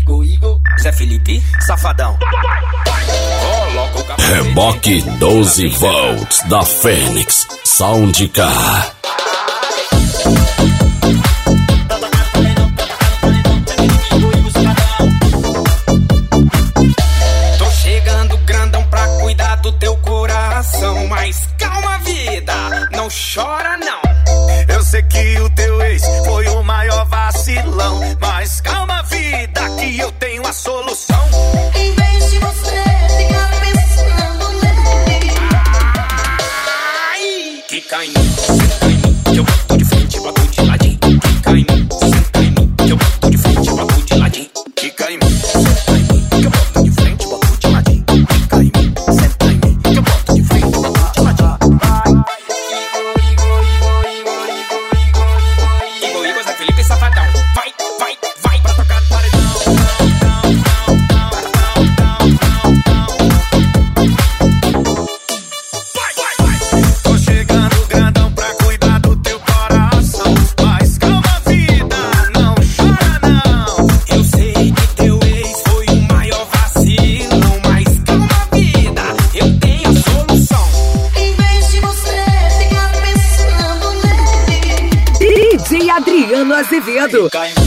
Igor, Zé Felipe, Safadão. Reboque 12 volts da Fênix Soundcar. Tô chegando grandão pra cuidar do teu coração, mas calma vida, não chora não. Eu sei que o teu ex foi o maior vacilão, mas calma vida que eu tenho a solução. Em vez de você ficar pensando nele, Ai, quica em mim, senta em mim, que eu boto de frente, boto de ladinho. Quica em mim, senta em mim, que eu boto de frente, boto de ladinho. Quica em mim, Senta em mim, que eu boto de frente, boto de ladinho. Quica em mim, senta em mim, que eu boto de frente, boto de ladinho. Igor, Zé Felipe, Safadão. Vai, vai, vai pra tocar no paredão. Vai, vai, vai. tô chegando grandão pra cuidar do teu coração, mas calma vida, não chora não. Eu sei que teu ex foi o maior vacilão, mas calma vida, eu tenho a solução. em vez de você ficar pensando nele. DJ Adriano Azevedo. Fica em